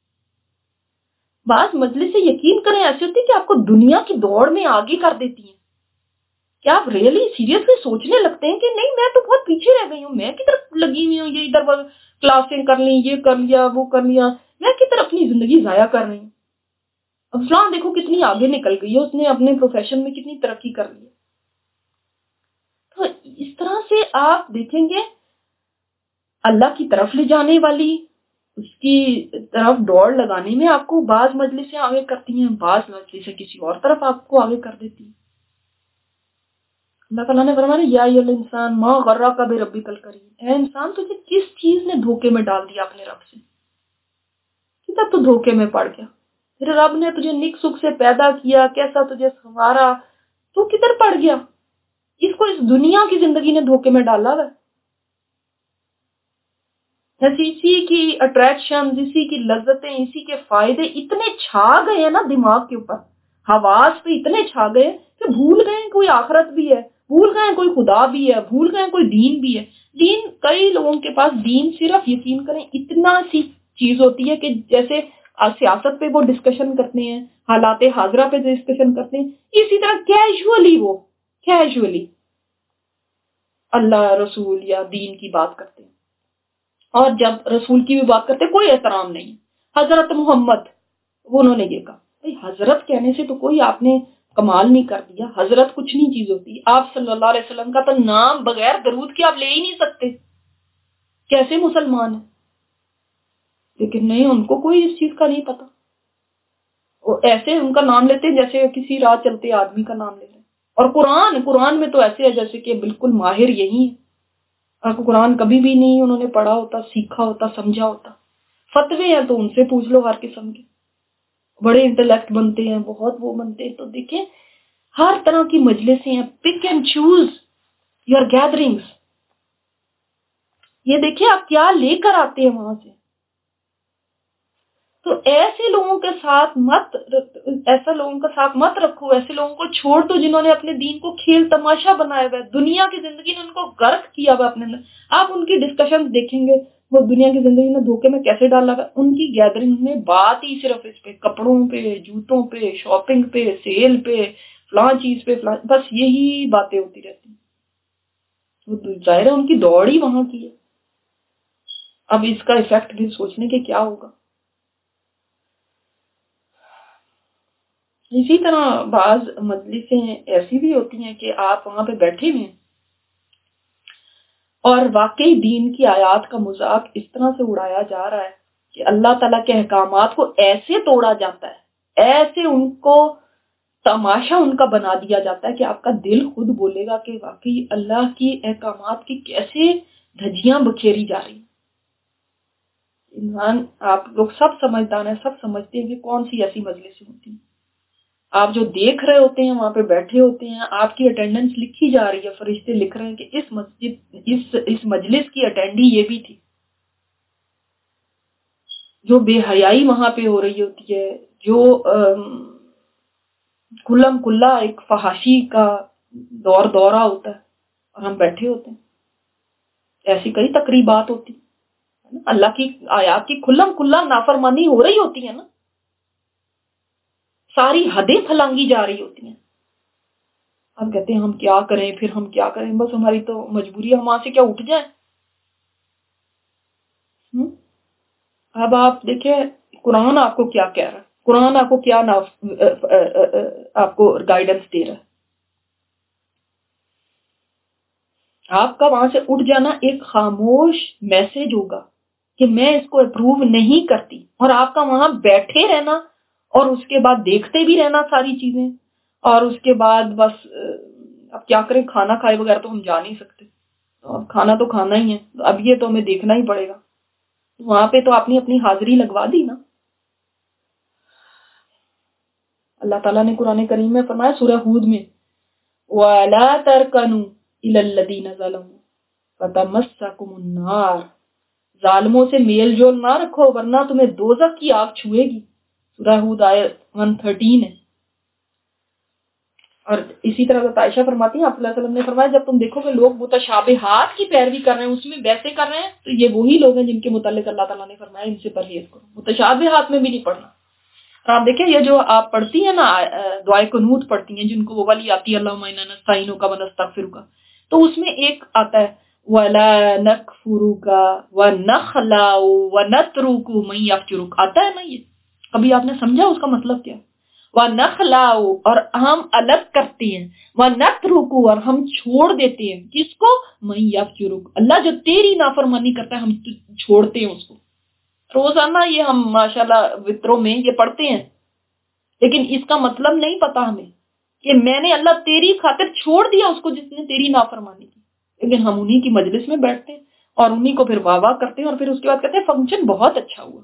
بعض مجلس سے یقین کریں ایسی ہوتی ہے کہ آپ کو دنیا کی دوڑ میں آگے کر دیتی ہیں، کیا آپ ریئلی سیریسلی سوچنے لگتے ہیں کہ نہیں میں تو بہت پیچھے رہ گئی ہوں، میں کدھر لگی ہوئی ہوں، یہ ادھر کلاسیں کر لیں، یہ کر لیا وہ کر لیا، میں کدھر اپنی زندگی ضائع کر رہی ہوں. اب فلاں دیکھو کتنی آگے نکل گئی ہے، اس نے اپنے پروفیشن میں کتنی ترقی کر لی ہے. تو اس طرح سے آپ دیکھیں گے اللہ کی طرف لے جانے والی، اس کی طرف دوڑ لگانے میں آپ کو بعض مجلسیں آگے کرتی ہیں، بعض مجلسیں کسی اور طرف آپ کو آگے کر دیتی ہیں. اللہ تعالیٰ نے فرمایا یا ایھا الانسان ما غرک بربک الکریم، اے انسان تجھے کس چیز نے دھوکے میں ڈال دیا اپنے رب سے، کتنا تو دھوکے میں پڑ گیا. تیرے رب نے تجھے نک سکھ سے پیدا کیا، کیسا تجھے سنوارا، تو کدھر پڑ گیا. اس کو اس دنیا کی زندگی نے دھوکے میں ڈالا ہے. اسی کی اٹریکشن، اسی کی لذتیں، اسی کے فائدے اتنے چھا گئے ہیں نا دماغ کے اوپر، حواس پہ اتنے چھا گئے کہ بھول گئے کوئی آخرت بھی ہے، بھول گئے کوئی خدا بھی ہے، بھول گئے کوئی دین بھی ہے. دین کئی لوگوں کے پاس دین صرف یقین کریں اتنا سی چیز ہوتی ہے کہ جیسے سیاست پہ وہ ڈسکشن کرتے ہیں، حالات حاضرہ پہ ڈسکشن کرتے ہیں، اسی طرح کیجولی وہ کیجولی اللہ رسول یا دین کی بات کرتے ہیں. اور جب رسول کی بھی بات کرتے کوئی احترام نہیں. حضرت محمد وہ انہوں نے یہ کہا، بھئی حضرت کہنے سے تو کوئی آپ نے کمال نہیں کر دیا، حضرت کچھ نہیں چیز ہوتی. آپ صلی اللہ علیہ وسلم کا تو نام بغیر درود کے آپ لے ہی نہیں سکتے، کیسے مسلمان ہیں. لیکن نہیں، ان کو کوئی اس چیز کا نہیں پتا، وہ ایسے ان کا نام لیتے ہیں جیسے کسی راہ چلتے آدمی کا نام لے رہے ہیں. اور قرآن قرآن میں تو ایسے ہے جیسے کہ بالکل ماہر یہی ہے. آپ کو قرآن کبھی بھی نہیں انہوں نے پڑھا ہوتا، سیکھا ہوتا، سمجھا ہوتا. فتوے ہیں تو ان سے پوچھ لو ہر قسم کے، بڑے انٹلیکٹ بنتے ہیں، بہت وہ بنتے ہیں. تو دیکھیں ہر طرح کی مجلسیں ہیں، pick and choose your gatherings. یہ دیکھیں آپ کیا لے کر آتے ہیں وہاں سے. تو ایسے لوگوں کے ساتھ مت ایسا لوگوں کا ساتھ مت رکھو، ایسے لوگوں کو چھوڑ دو جنہوں نے اپنے دین کو کھیل تماشا بنایا ہوا ہے، دنیا کی زندگی نے ان کو غرق کیا ہوا اپنے اندر. آپ ان کی ڈسکشن دیکھیں گے وہ دنیا کی زندگی میں دھوکے میں کیسے ڈالا گیا. ان کی گیدرنگ میں بات ہی صرف اس پہ، کپڑوں پہ، جوتوں پہ، شاپنگ پہ، سیل پہ، فلاں چیز پہ، فلاں، بس یہی باتیں ہوتی رہتی ہیں. وہ ظاہر ہے ان کی دوڑ ہی وہاں کی ہے. اب اس کا ایفیکٹ بھی سوچنے کے کیا ہوگا. اسی طرح بعض مجلسیں ایسی بھی ہوتی ہیں کہ آپ وہاں پہ بیٹھے ہوئے ہیں اور واقعی دین کی آیات کا مذاق اس طرح سے اڑایا جا رہا ہے کہ اللہ تعالیٰ کے احکامات کو ایسے توڑا جاتا ہے، ایسے ان کو تماشا ان کا بنا دیا جاتا ہے کہ آپ کا دل خود بولے گا کہ واقعی اللہ کی احکامات کی کیسے دھجیاں بکھیری جا رہی ہیں. انسان آپ لوگ سب سمجھدار ہیں، سب سمجھتے ہیں کہ کون سی ایسی مجلسیں ہوتی ہیں. آپ جو دیکھ رہے ہوتے ہیں وہاں پہ بیٹھے ہوتے ہیں، آپ کی اٹینڈنس لکھی جا رہی ہے، فرشتے لکھ رہے ہیں کہ اس مسجد اس اس مجلس کی اٹینڈی یہ بھی تھی. جو بے حیائی وہاں پہ ہو رہی ہوتی ہے، جو کلم کلا ایک فحاشی کا دور دورہ ہوتا ہے، اور ہم بیٹھے ہوتے ہیں. ایسی کئی تقریبات ہوتی ہیں، اللہ کی آیات کی کھلم کھلا نافرمانی ہو رہی ہوتی ہے نا، ساری حدیں پھلانگی جا رہی ہوتی ہیں. ہم کہتے ہیں ہم کیا کریں، پھر ہم کیا کریں، بس ہماری تو مجبوری ہے، ہم وہاں سے کیا اٹھ جائیں. اب آپ دیکھیں قرآن آپ کو کیا کہہ رہا ہے، قرآن آپ کو کیا آپ کو گائیڈنس دے رہا ہے. آپ کا وہاں سے اٹھ جانا ایک خاموش میسج ہوگا کہ میں اس کو اپروو نہیں کرتی، اور آپ کا وہاں بیٹھے رہنا اور اس کے بعد دیکھتے بھی رہنا ساری چیزیں، اور اس کے بعد بس اب کیا کریں، کھانا کھائے بغیر تو ہم جا نہیں سکتے، اب کھانا تو کھانا ہی ہے، اب یہ تو ہمیں دیکھنا ہی پڑے گا. وہاں پہ تو آپ نے اپنی حاضری لگوا دی نا. اللہ تعالیٰ نے قرآن کریم میں فرمایا سورہ ہود میں وَلَا تَرْكَنُوا إِلَى الَّذِينَ ظَلَمُوا فَتَمَسَّكُمُ النَّارُ، ظالموں سے میل جول نہ رکھو ورنہ تمہیں دوزخ کی آگ چھوئے گی. سورہ ہود آیت ایک سو تیرہ ہے. اور اسی طرح عائشہ فرماتی ہیں آپ صلی اللہ علیہ وسلم نے فرمایا جب تم دیکھو کہ لوگ متشابہات کی پیروی کر رہے ہیں، اس میں ویسے کر رہے ہیں، تو یہ وہی لوگ ہیں جن کے متعلق اللہ تعالیٰ نے فرمایا ان سے پرہیز کرو، متشابہات میں بھی نہیں پڑھنا. اور آپ دیکھیں یہ جو آپ پڑھتی ہیں نا دعائے قنوت پڑھتی ہیں جن کو وہ والی آتی ہے اللہم انا نستعینک و نستغفرک، تو اس میں ایک آتا ہے وَلَا نَكْفُرُكَ وَنَخْلَعُ وَنَتْرُكُ مَن يَفْجُرُكَ، آتا ہے نا. یہ کبھی آپ نے سمجھا اس کا مطلب کیا ہے؟ وَنَخْلَعُ اور ہم الگ کرتے ہیں، وَنَتْرُكُ اور ہم چھوڑ دیتے ہیں، کس کو؟ مَن يَفْجُرُكَ، اللہ جو تیری نافرمانی کرتا ہے ہم چھوڑتے ہیں اس کو. روزانہ یہ ہم ماشاءاللہ وطروں میں یہ پڑھتے ہیں، لیکن اس کا مطلب نہیں پتا ہمیں کہ میں نے اللہ تیری خاطر چھوڑ دیا اس کو جس نے تیری نافرمانی کی. لیکن ہم انہی کی مجلس میں بیٹھتے ہیں اور انہی کو پھر واہ واہ کرتے ہیں، اور پھر اس کے بعد کہتے ہیں فنکشن بہت اچھا ہوا.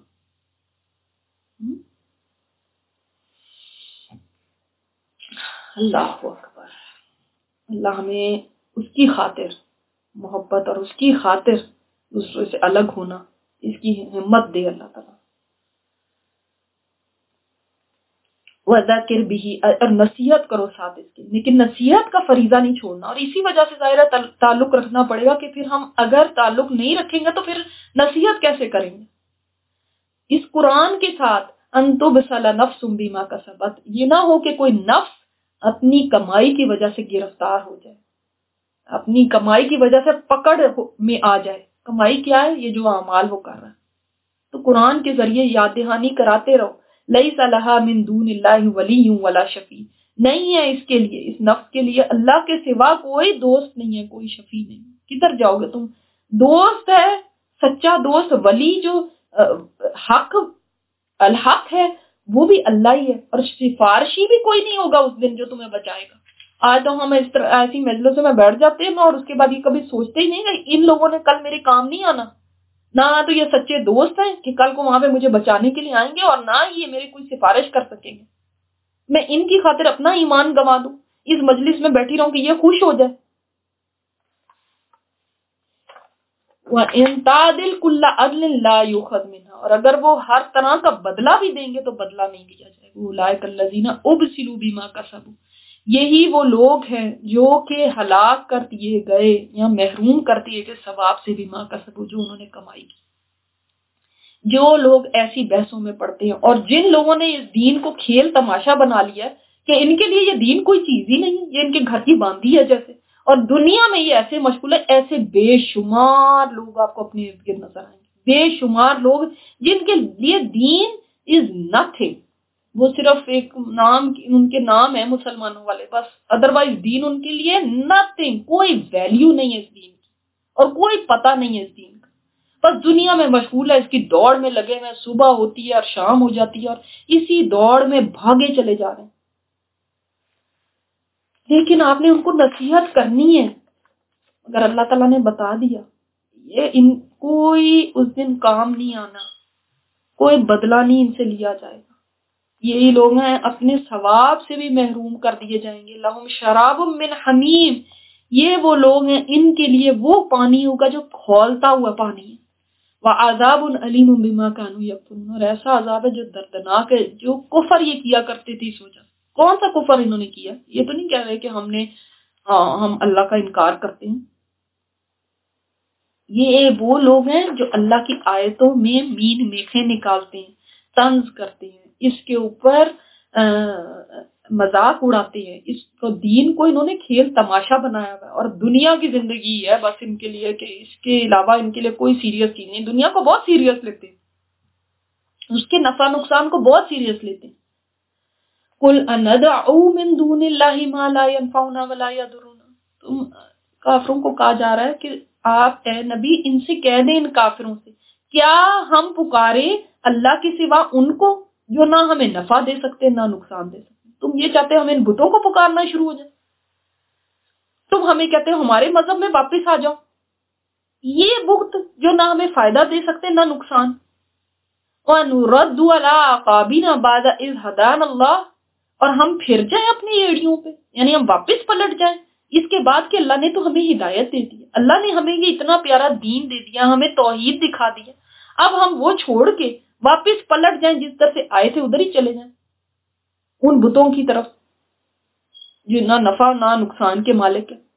اللہ اکبر. اللہ ہمیں اس کی خاطر محبت اور اس کی خاطر دوسروں سے الگ ہونا اس کی ہمت دے اللہ تعالیٰ. وَذَكِرْ بِهِ اور نصیحت کرو ساتھ اس کے، لیکن نصیحت کا فریضہ نہیں چھوڑنا. اور اسی وجہ سے ظاہر ہے تعلق رکھنا پڑے گا کہ پھر ہم اگر تعلق نہیں رکھیں گے تو پھر نصیحت کیسے کریں گے. اس قرآن کے ساتھ ان تبصل نفس بما کسبت، یہ نہ ہو کہ کوئی نفس اپنی کمائی کی وجہ سے گرفتار ہو جائے، اپنی کمائی کی وجہ سے پکڑ میں آ جائے. کمائی کیا ہے؟ یہ جو اعمال وہ کر رہا ہے. تو قرآن کے ذریعے یاد دہانی کراتے رہو. لیس لہا من دون اللہ ولی ولا شفیع، نہیں ہے اس کے لیے، اس نفس کے لیے اللہ کے سوا کوئی دوست نہیں ہے، کوئی شفیع نہیں. کدھر جاؤ گے تم؟ دوست ہے سچا دوست، ولی جو حق الحق ہے وہ بھی اللہ ہی ہے، اور سفارشی بھی کوئی نہیں ہوگا اس دن جو تمہیں بچائے گا. آج تو ہم اس طرح ایسی مجلسوں میں بیٹھ جاتے ہیں اور اس کے بعد یہ کبھی سوچتے ہی نہیں کہ ان لوگوں نے کل میرے کام نہیں آنا. نہ تو یہ سچے دوست ہیں کہ کل کو وہاں پہ مجھے بچانے کے لیے آئیں گے، اور نہ یہ میری کوئی سفارش کر سکیں گے. میں ان کی خاطر اپنا ایمان گنوا دوں، اس مجلس میں بیٹھی رہوں کہ یہ خوش ہو جائے. وَإِن تَعْدِلْ كُلَّ عَدْلٍ لَا يُؤْخَذْ مِنْهَا، اور اگر وہ ہر طرح کا بدلہ بھی دیں گے تو بدلہ نہیں لیا جائے گا. أُولَٰئِكَ الَّذِينَ أُبْسِلُوا بِمَا كَسَبُوا، یہی وہ لوگ ہیں جو کہ ہلاک کر دیے گئے یا محروم کر دیے گئے ثواب سے، بما کسبوا جو انہوں نے کمائی کی. جو لوگ ایسی بحثوں میں پڑتے ہیں اور جن لوگوں نے اس دین کو کھیل تماشا بنا لیا کہ ان کے لیے یہ دین کوئی چیز ہی نہیں، یہ ان کے گھر کی باندھی ہے جیسے، اور دنیا میں یہ ایسے مشغول ہے، ایسے بے شمار لوگ آپ کو اپنے ارد گرد نظر آئیں گے، بے شمار لوگ جن کے لیے دین از نتھنگ، وہ صرف ایک نام، ان کے نام ہے مسلمانوں والے بس، ادروائز دین ان کے لیے نتھنگ، کوئی ویلیو نہیں ہے اس دین کی اور کوئی پتہ نہیں ہے اس دین کا. بس دنیا میں مشغول ہے، اس کی دوڑ میں لگے ہوئے، صبح ہوتی ہے اور شام ہو جاتی ہے اور اسی دوڑ میں بھاگے چلے جا رہے ہیں. لیکن آپ نے ان کو نصیحت کرنی ہے. اگر اللہ تعالیٰ نے بتا دیا یہ ان کوئی اس دن کام نہیں آنا، کوئی بدلہ نہیں ان سے لیا جائے گا. یہی لوگ ہیں اپنے ثواب سے بھی محروم کر دیے جائیں گے. لہم شراب من حمیم، یہ وہ لوگ ہیں ان کے لیے وہ پانی ہوگا جو کھولتا ہوا پانی ہے. وعذاب علیم بما كانوا یکفرون، اور ایسا عذاب ہے جو دردناک ہے جو کفر یہ کیا کرتے تھے. سوچا کون سا کفر انہوں نے کیا؟ یہ تو نہیں کہہ رہے کہ ہم نے ہاں ہم اللہ کا انکار کرتے ہیں. یہ وہ لوگ ہیں جو اللہ کی آیتوں میں مین میخیں نکالتے ہیں، طنز کرتے ہیں، اس کے اوپر مذاق اڑاتے ہیں، اس کو دین کو انہوں نے کھیل تماشا بنایا ہوا ہے اور دنیا کی زندگی ہے بس ان کے لیے، کہ اس کے علاوہ ان کے لیے کوئی سیریس چیز نہیں. دنیا کو بہت سیریس لیتے ہیں، اس کے نفع نقصان کو بہت سیریس لیتے ہیں. قل اندعو من دون اللہ ما لا ينفعنا ولا يضرنا. تم کافروں کو کہا جا رہا ہے کہ آپ اے نبی ان سے کہہ دیں، ان کافروں سے، کیا ہم پکارے اللہ کے سوا ان کو جو نہ ہمیں نفع دے سکتے نہ نقصان دے سکتے؟ تم یہ چاہتے ہو ہم ان بتوں کو پکارنا شروع ہو جائے؟ تم ہمیں کہتے ہو ہمارے مذہب میں واپس آ جاؤ. یہ بت جو نہ ہمیں فائدہ دے سکتے نہ نقصان. وَنُرَدُّ عَلَىٰ أَعْقَابِنَا بَعْدَ إِذْ هَدَانَا اللَّهُ، اور ہم پھر جائیں اپنی ایڑیوں پہ، یعنی ہم واپس پلٹ جائیں اس کے بعد کہ اللہ نے تو ہمیں ہدایت دے دی، اللہ نے ہمیں یہ اتنا پیارا دین دے دیا، ہمیں توحید دکھا دیا، اب ہم وہ چھوڑ کے واپس پلٹ جائیں، جس طرح سے آئے تھے ادھر ہی چلے جائیں ان بتوں کی طرف جو نہ نفع نہ نقصان کے مالک ہے.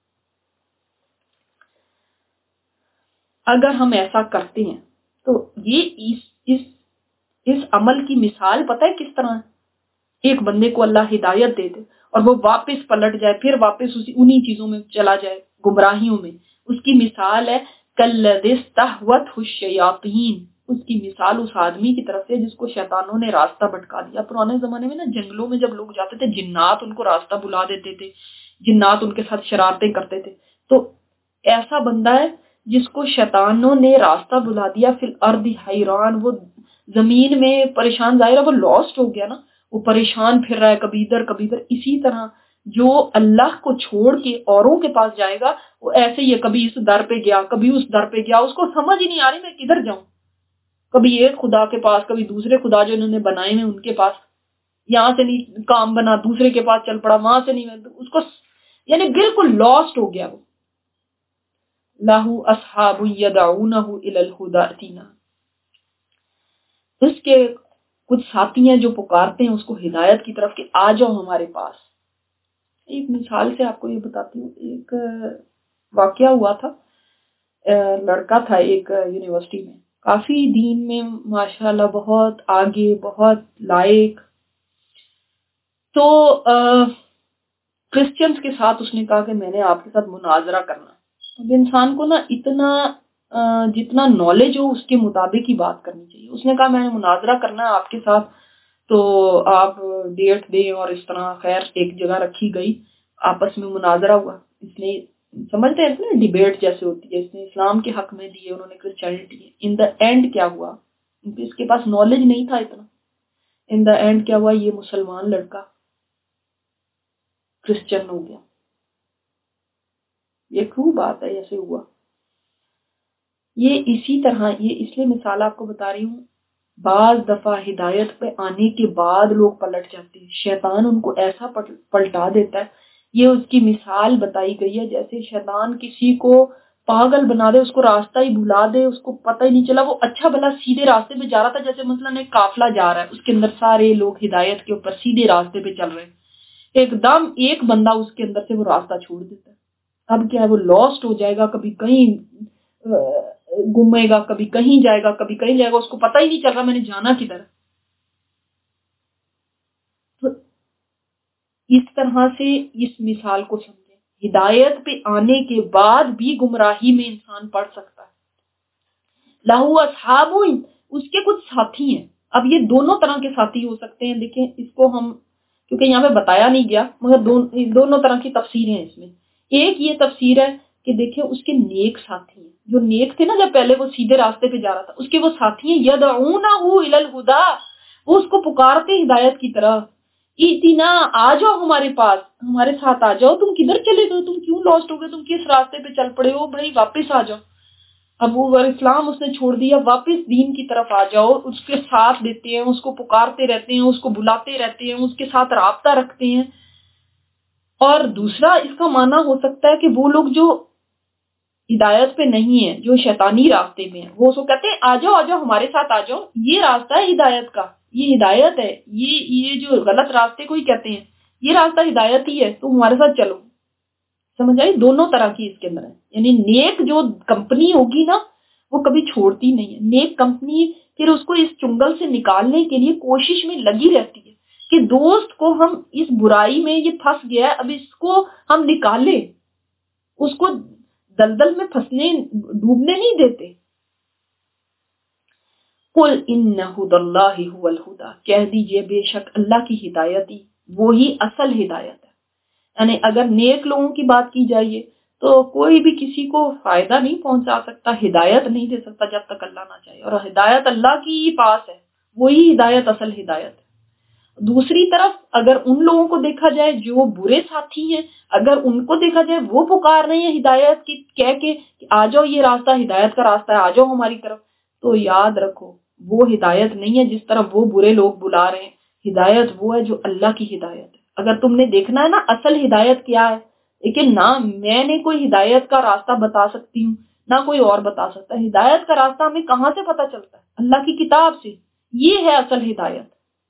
اگر ہم ایسا کرتے ہیں تو یہ اس اس اس عمل کی مثال پتہ ہے کس طرح ہے؟ ایک بندے کو اللہ ہدایت دے دے اور وہ واپس پلٹ جائے، پھر واپس اسی انہی چیزوں میں چلا جائے، گمراہیوں میں. اس کی مثال ہے کالذی استہوتہ الشیاطین، اس کی مثال اس آدمی کی طرف سے جس کو شیطانوں نے راستہ بھٹکا دیا. پرانے زمانے میں نا جنگلوں میں جب لوگ جاتے تھے جنات ان کو راستہ بلا دیتے تھے، جنات ان کے ساتھ شرارتیں کرتے تھے. تو ایسا بندہ ہے جس کو شیطانوں نے راستہ بلا دیا، فی الارض حیران، وہ زمین میں پریشان، ظاہر ہے وہ لاسٹ ہو گیا نا، وہ پریشان پھر رہا ہے کبھی ادھر کبھی ادھر. اسی طرح جو اللہ کو چھوڑ کے اوروں کے پاس جائے گا وہ ایسے ہی ہے، کبھی اس در پہ گیا کبھی اس در پہ گیا، اس کو سمجھ ہی نہیں آ رہی میں کدھر جاؤں، کبھی ایک خدا کے پاس کبھی دوسرے خدا جو انہوں نے بنائے ہیں ان کے پاس، یہاں سے نہیں کام بنا دوسرے کے پاس چل پڑا، وہاں سے نہیں، اس کو یعنی بالکل لاسٹ ہو گیا. وہ لہو اصحاب یدعونہ الی الہدی ائتنا، اس کے کچھ ساتھی ہیں جو پکارتے ہیں اس کو ہدایت کی طرف کہ آ جاؤ ہمارے پاس. ایک مثال سے آپ کو یہ بتاتی ہوں، ایک واقعہ ہوا تھا، لڑکا تھا ایک یونیورسٹی میں، کافی دین میں ماشاءاللہ بہت آگے، بہت لائق. تو کرسچنز کے ساتھ اس نے کہا کہ میں نے آپ کے ساتھ مناظرہ کرنا. اب انسان کو نا اتنا جتنا نالج ہو اس کے مطابق ہی بات کرنی چاہیے. اس نے کہا میں نے مناظرہ کرنا ہے آپ کے ساتھ، تو آپ ڈیٹ دیں، اور اس طرح خیر ایک جگہ رکھی گئی، آپس میں مناظرہ ہوا. اس نے سمجھتے ہیں نا ڈیبیٹ جیسے ہوتی ہے، اس نے اسلام کے حق میں دیے، انہوں نے کرسچینٹی. ان دا اینڈ کیا ہوا، اس کے پاس نالج نہیں تھا اتنا. ان دا اینڈ کیا ہوا، یہ مسلمان لڑکا کرسچن ہو گیا. یہ کیوں بات ہے ایسے ہوا؟ یہ اسی طرح، یہ اس لیے مثال آپ کو بتا رہی ہوں، بعض دفعہ ہدایت پہ آنے کے بعد لوگ پلٹ جاتے ہیں، شیطان ان کو ایسا پلٹا دیتا ہے. یہ اس کی مثال بتائی گئی ہے جیسے شیطان کسی کو پاگل بنا دے، اس کو راستہ ہی بھلا دے، اس کو پتہ ہی نہیں چلا، وہ اچھا بھلا سیدھے راستے پہ جا رہا تھا. جیسے مثلا ایک قافلہ جا رہا ہے، اس کے اندر سارے لوگ ہدایت کے اوپر سیدھے راستے پہ چل رہے ہیں، ایک دم ایک بندہ اس کے اندر سے وہ راستہ چھوڑ دیتا ہے. اب کیا ہے، وہ لاسٹ ہو جائے گا، کبھی کہیں گھومے گا، کبھی کہیں جائے گا، کبھی کہیں جائے گا، اس کو پتہ ہی نہیں چل رہا میں نے جانا کدھر. تو اس طرح سے اس مثال کو سمجھیں، ہدایت پہ آنے کے بعد بھی گمراہی میں انسان پڑ سکتا ہے. لہو اصحاب، اس کے کچھ ساتھی ہیں. اب یہ دونوں طرح کے ساتھی ہو سکتے ہیں. دیکھیں اس کو ہم کیونکہ یہاں پہ بتایا نہیں گیا، مگر دونوں طرح کی تفسیریں ہیں اس میں. ایک یہ تفسیر ہے کہ دیکھیں اس کے نیک ساتھی ہیں، جو نیک تھے نا جب پہلے وہ سیدھے راستے پہ جا رہا تھا، اس کے وہ ساتھی ہیں یدعونہ الی الہدی، وہ اس کو پکارتے ہدایت کی طرف. ائتنا، آ جاؤ ہمارے پاس، ہمارے ساتھ آ جاؤ، تم کدھر چلے گئے، تم کیوں لاسٹ ہو گئے، تم کس راستے پہ چل پڑے ہو، بھائی واپس آ جاؤ. اب وہ اسلام اس نے چھوڑ دیا، واپس دین کی طرف آ جاؤ. اس کے ساتھ دیتے ہیں، اس کو پکارتے رہتے ہیں، اس کو بلاتے رہتے ہیں، اس کے ساتھ رابطہ رکھتے ہیں. اور دوسرا اس کا معنی ہو سکتا ہے کہ وہ لوگ جو ہدایت پہ نہیں ہیں، جو شیطانی راستے میں ہیں، وہ اس کو کہتے ہیں آ جاؤ آ جاؤ ہمارے ساتھ آ جاؤ، یہ راستہ ہے ہدایت کا، یہ ہدایت ہے، یہ یہ جو غلط راستے کو ہی کہتے ہیں، یہ راستہ ہدایت ہی ہے، تم ہمارے ساتھ چلو. سمجھ آئی؟ دونوں طرح کی اس کے اندر ہے. یعنی نیک جو کمپنی ہوگی نا وہ کبھی چھوڑتی نہیں ہے. نیک کمپنی پھر اس کو اس چنگل سے نکالنے کے لیے کوشش میں لگی رہتی ہے کہ دوست کو ہم اس برائی میں یہ پھنس گیا ہے، اب اس کو ہم نکالے، اس کو دلدل میں پھنسنے ڈوبنے نہیں دیتے. قل ان ھدی اللہ ھو الھدی، کہہ دیجئے بے شک اللہ کی ہدایت ہی وہی اصل ہدایت ہے. یعنی اگر نیک لوگوں کی بات کی جائے تو کوئی بھی کسی کو فائدہ نہیں پہنچا سکتا، ہدایت نہیں دے سکتا جب تک اللہ نہ چاہے، اور ہدایت اللہ کی ہی پاس ہے، وہی ہدایت اصل ہدایت ہے. دوسری طرف اگر ان لوگوں کو دیکھا جائے جو برے ساتھی ہیں، اگر ان کو دیکھا جائے وہ پکار رہے ہیں ہدایت کی کہہ کے کہ آ جاؤ یہ راستہ ہدایت کا راستہ ہے، آ جاؤ ہماری طرف، تو یاد رکھو وہ ہدایت نہیں ہے جس طرف وہ برے لوگ بلا رہے ہیں. ہدایت وہ ہے جو اللہ کی ہدایت ہے. اگر تم نے دیکھنا ہے نا اصل ہدایت کیا ہے، لیکن نہ میں نے کوئی ہدایت کا راستہ بتا سکتی ہوں نہ کوئی اور بتا سکتا ہے. ہدایت کا راستہ ہمیں کہاں سے پتہ چلتا ہے؟ اللہ کی کتاب سے. یہ ہے اصل ہدایت.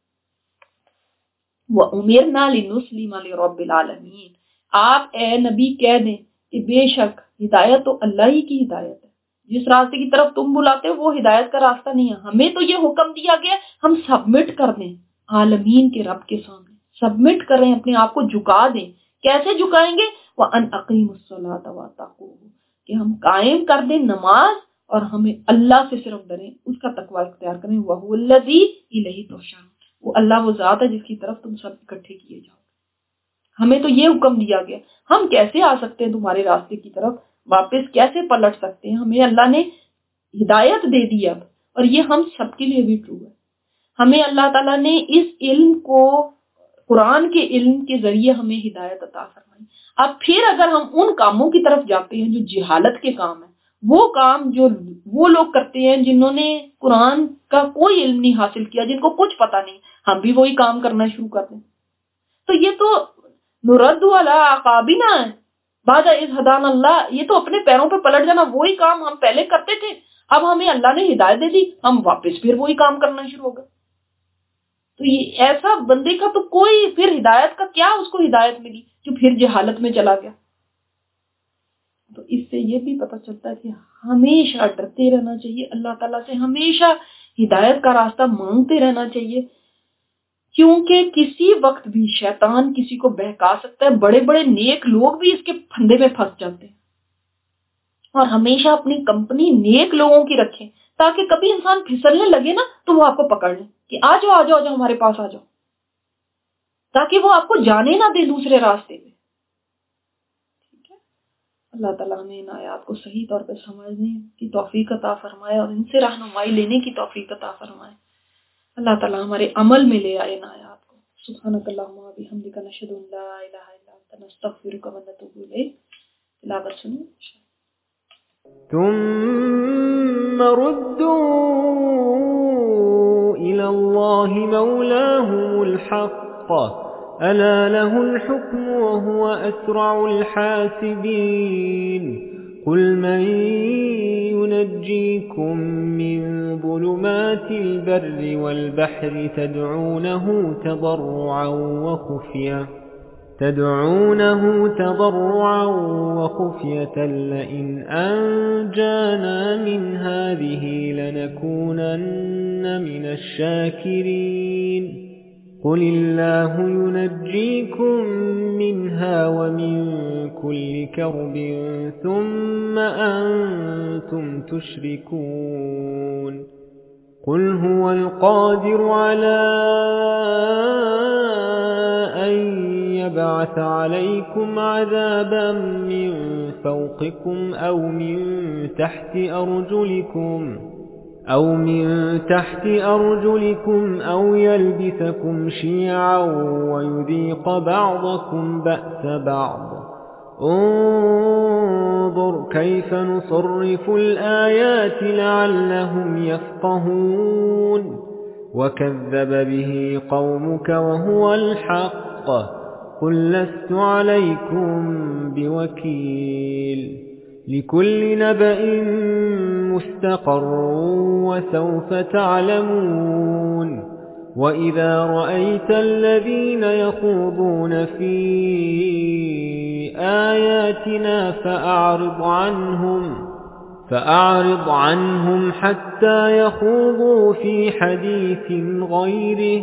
وَأُمِرْنَا لِنُسْلِمَ لِرَبِّ الْعَالَمِينَ، آپ اے نبی کہہ دیں کہ بے شک ہدایت تو اللہ ہی کی ہدایت ہے. جس راستے کی طرف تم بلاتے ہو وہ ہدایت کا راستہ نہیں ہے. ہمیں تو یہ حکم دیا گیا ہم سبمٹ کر دیں عالمین کے رب کے سامنے، سبمٹ کریں، اپنے آپ کو جھکا دیں. کیسے جھکائیں گے؟ وَأَنْ أَقِيمُوا الصَّلَاةَ وَاتَّقُوهُ، کہ ہم قائم کر دیں نماز اور ہمیں اللہ سے صرف ڈریں، اس کا تقوی اختیار کریں. وَهُوَ الَّذِي إِلَيْهِ تُحْشَرُونَ، وہ اللہ وہ ذات ہے جس کی طرف تم سب اکٹھے کیے جاؤ. ہمیں تو یہ حکم دیا گیا، ہم کیسے آ سکتے ہیں تمہارے راستے کی طرف، واپس کیسے پلٹ سکتے ہیں؟ ہمیں اللہ نے ہدایت دے دی اب، اور یہ ہم سب کے لیے بھی ٹرو ہے. ہمیں اللہ تعالیٰ نے اس علم کو قرآن کے علم کے ذریعے ہمیں ہدایت عطا فرمائی. اب پھر اگر ہم ان کاموں کی طرف جاتے ہیں جو جہالت کے کام ہیں، وہ کام جو وہ لوگ کرتے ہیں جنہوں نے قرآن کا کوئی علم نہیں حاصل کیا، جن کو کچھ پتا نہیں، ہم بھی وہی کام کرنا شروع کر دیں، تو یہ تو نرد علی اعقابنا ہے بعد اذ ہدانا اللہ. یہ تو اپنے پیروں پہ پلٹ جانا. وہی کام ہم پہلے کرتے تھے، اب ہمیں اللہ نے ہدایت دے دی، ہم واپس پھر وہی کام کرنا شروع ہو گئے. تو یہ ایسا بندے کا تو کوئی پھر ہدایت کا کیا اس کو ہدایت ملی جو پھر جہالت میں چلا گیا. تو اس سے یہ بھی پتہ چلتا ہے کہ ہمیشہ ڈرتے رہنا چاہیے اللہ تعالیٰ سے، ہمیشہ ہدایت کا راستہ مانگتے رہنا چاہیے، کیونکہ کسی وقت بھی شیطان کسی کو بہکا سکتا ہے. بڑے بڑے نیک لوگ بھی اس کے پھندے میں پھنس جاتے ہیں. اور ہمیشہ اپنی کمپنی نیک لوگوں کی رکھیں تاکہ کبھی انسان پھسلنے لگے نا تو وہ آپ کو پکڑ لیں کہ آ جاؤ آ جاؤ آ جاؤ ہمارے پاس آ جاؤ، تاکہ وہ آپ کو جانے نہ دے دوسرے راستے پہ. ٹھیک ہے، اللہ تعالیٰ ہمیں ان آیات کو صحیح طور پہ سمجھنے کی توفیق عطا فرمائے اور ان سے رہنمائی لینے کی توفیق عطا فرمائے. اللہ تعالیٰ ہمارے عمل میں لے آئے ان آیات کو. سبحانک اللہم و بحمدک نشہد ان لا الہ الا انت نستغفرک و نتوب الیک. تلاوت سنیں. ثم ردوا إلى الله مولاهم الحق ألا له الحكم وهو أسرع الحاسبين. قل من ينجيكم من ظلمات البر والبحر تدعونه تضرعا وخفية تدعونه تضرعا وخفية لئن أنجانا من هذه لنكونن من الشاكرين. قل الله ينجيكم منها ومن كل كرب ثم أنتم تشركون. قل هو القادر على أن يبعث عليكم عذابا من فوقكم أو من تحت أرجلكم أو من تحت أرجلكم أو يلبسكم شيعا ويذيق بعضكم بأس بعض. انظر كيف نصرف الآيات لعلهم يفقهون. وكذب به قومك وهو الحق قل لست عليكم بوكيل. لكل نبأ مستقر وسوف تعلمون. وإذا رأيت الذين يخوضون في آيات آياتنا فأعرض عنهم فأعرض عنهم حتى يخوضوا في حديث غيره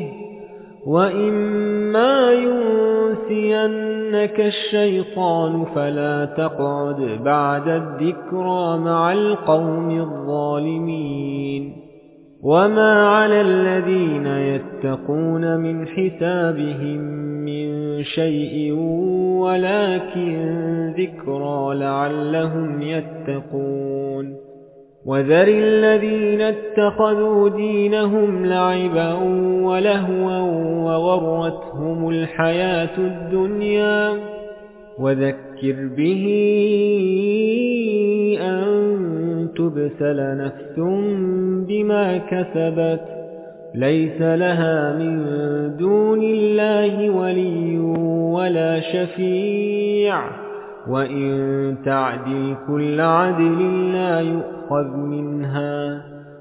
وإما ينسينك الشيطان فلا تقعد بعد الذكرى مع القوم الظالمين وما على الذين يتقون من حسابهم من شيء ولكن ذكرى لعلهم يتقون وذر الذين اتخذوا دينهم لعبا ولهوا وغرتهم الحياة الدنيا وذكر به أن تبسل نفس بما كسبت ليس لها من دون الله ولي ولا شفيع وإن تعدل كل عدل لا يؤخذ منها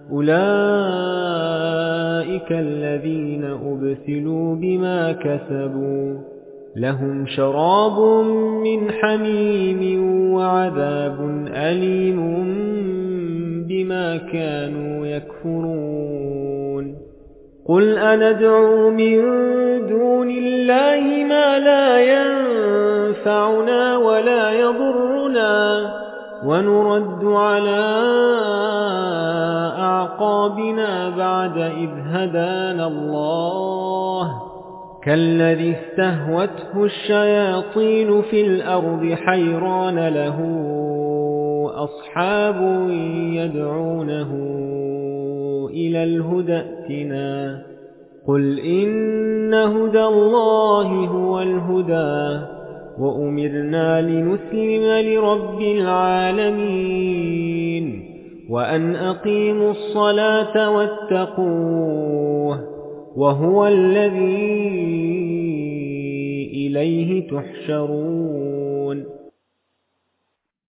أولئك الذين أبسلوا بما كسبوا لهم شراب من حميم وعذاب أليم بما كانوا يكفرون قل أندعو من دون الله ما لا ينفعنا ولا يضرنا ونرد على أعقابنا بعد إذ هدانا الله كالذي استهوته الشياطين في الأرض حيران له أصحاب يدعونه إلى الهدى ائتنا قل إن هدى الله هو الهدى وأمرنا لنسلم لرب العالمين وأن أقيموا الصلاة واتقوه وهو الذي إليه تحشرون